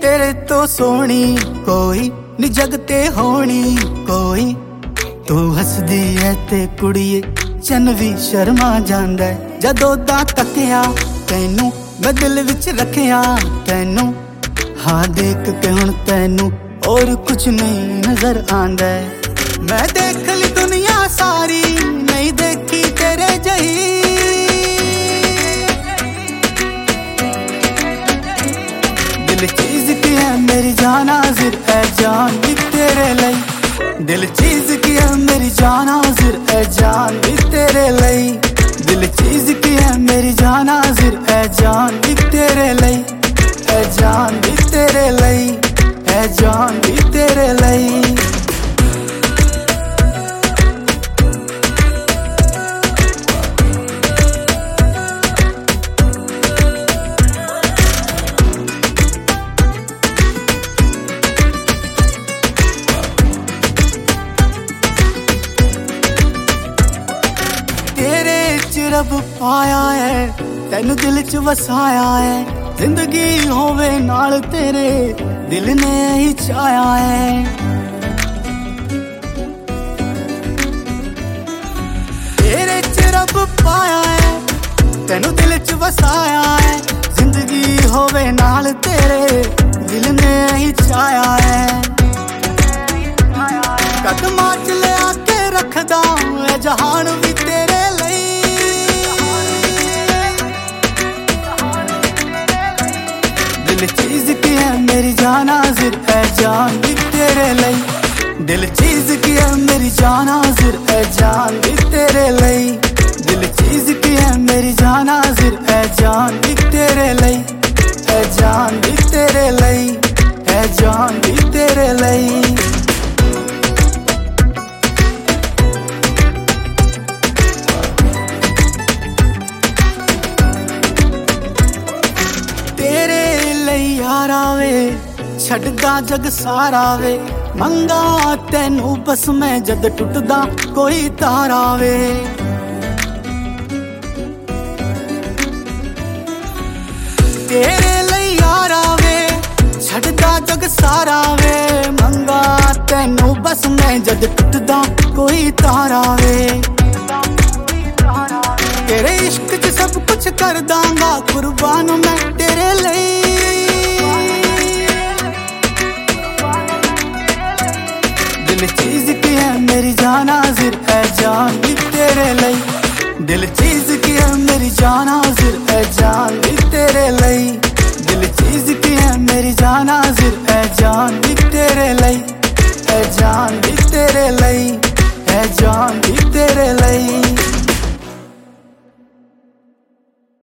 तेरे तो सोनी कोई नी जग ते होनी कोई। तू हसदी है ते कुड़िए चन भी शर्मा जांदा है। जदों दा तकिया तैनू मैं दिल विच रखिया तैनू, हाँ देख के हुण तैनू और कुछ नहीं नजर आंदा है। मैं देख ली दुनिया सारी नहीं देखी तेरे जही। दिल चीज की है मेरी जान हाजिर है जान भी तेरे लई। दिल चीज की है मेरी जान हाजिर है जान भी तेरे लई। दिल चीज की है मेरी जान हाजिर है जान भी तेरे लई। है जान भी तेरे लई, है जान भी तेरे लई। तेरे च रब पाया है तैनू दिल च वसाया है। जिंदगी होवे नाल तेरे दिल ने ही चाया है। तेरे च रब पाया है तैनू दिल च वसाया है। जिंदगी होवे नाल तेरे दिल ने ही चाया है। कदमां च ले आके रखदा है जहान भी तेरे लई। दिल चीज की है मेरी जान हाजिर है जान भी तेरे लई। दिल चीज की है मेरी जान हाजिर है जान भी तेरे लई। दिल चीज की है मेरी जान हाजिर है जान भी तेरे लई। है जान भी तेरे लई, है जान भी तेरे लई। तेरे लई यारा वे छड्डदा जग सारा वे। मंगा तैनू बस मैं जद टुटदा कोई तारा वे। तेरे लई यारा वे छड्डदा जग सारा वे। मंगा तैनू बस मैं जद टुटदा कोई तारा वे। तेरे इश्क च सब कुछ कर दांगा कुर्बान मैं तेरे लई। दिल चीज की है मेरी जान हाजिर है जान भी तेरे लई। दिल चीज की है मेरी जान हाजिर है जान भी तेरे लई। दिल चीज की है मेरी जान हाजिर है जान भी तेरे लई। है जान भी तेरे लई, है जान भी तेरे लई।